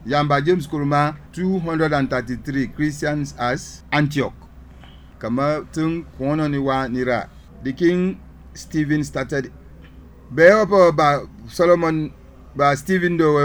Yamba James Kuruma 233 Christians as Antioch. Kama tung kono ni wa nira. The King Stephen started. Beopo ba Solomon ba Stephen do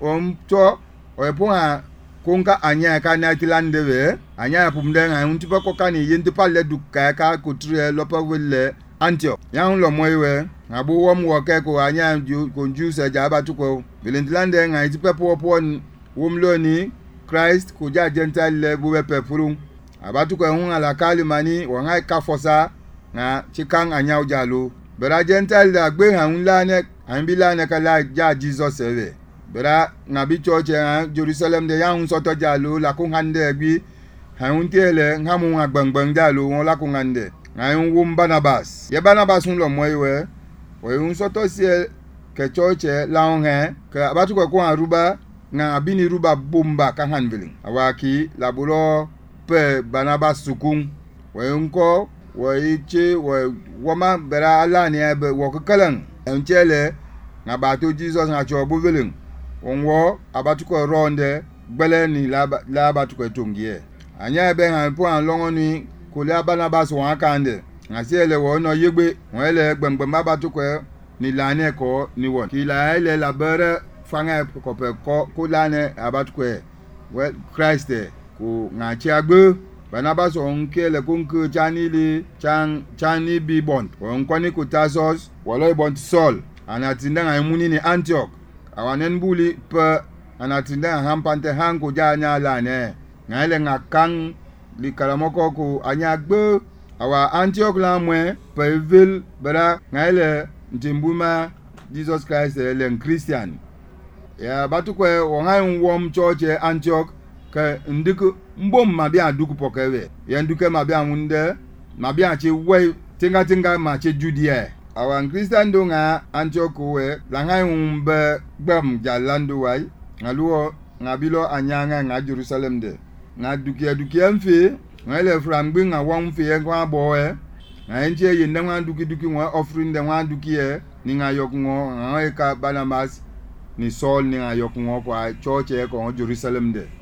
to oeponga konka anya ka na tilande we anya pumdenga untipa kokani yente palle dukka ka kutre lopa wele Antioch yang lo moiwe abu wom woke ko anya ko juice jaba tuko bilendilande nga itipa popon womlo ni Christ ko ja gentile le buwe pepuru abatu ko hun ala kalimani wanga ka fosa na chikang anya ujalo bera gentile da gbe han la ne an bila ne kala ja Jesus ewe bera na bi church Jerusalem de yang soto jalo la ko hande bi han tele ngamu agbangbang jalo won la ko hande ngan wum Barnabas ye Barnabas un lo moiwe we un soto sie ke church la on he ke abatu ko aruba nga abini ruba bomba ka hanveling awaki laburo pe Barnabas sukun we unko we che we wama bera ala ni be wo kakalan enchele na bato Jesus na chobu veling onwo abatu ko ronde gbele ni la batu ko tongie anya be han po an longo ni ko le Barnabas won kande na se le wo no yegbe won le gbengbe abatu ko ni la ne ko ni won ki la ele la bere fanga ko pe ko la ne abatu ko well Christ ko nga chi agbe Barnabas on kele kunku chanili chani bi bond on kwani ku Tarsus walo bond Saul anatinda ngamuni ni Antioch awanen buli pe anatinda hampante hangu janya la ne ngale ngakang li kalamoko ku anyagbe awa Antioch la mwe pe vil bera ngale ntimbuma Jesus Christ le Christian ya batu ko wongai wom church Antioch ke ndiku mbom mabia duku pokewe ya nduke mabia munde mabia che we tinga ma che Judea awan Christian do nga Antioch we langai umbe gbam jalando wai ngaluo ngabilo anyanga nga Jerusalem de nga duki mfe ngale from gbin nga won fe kwa boe nga nje yenda nga duki wa offering de nga duki e ni nga yok ngo nga ka Barnabas ni Saul ni nga yok ngo kwa church e ko Jerusalem de